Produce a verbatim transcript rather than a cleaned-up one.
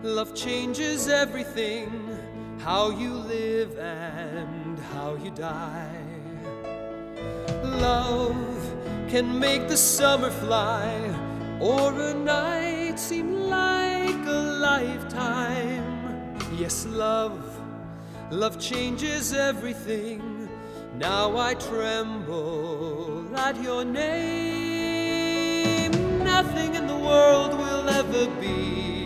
Love changes everything, how you live and how you die. Love can make the summer fly, or a night seem like a lifetime. Yes, love, love changes everything. Now I tremble at your name. Nothing in the world will ever be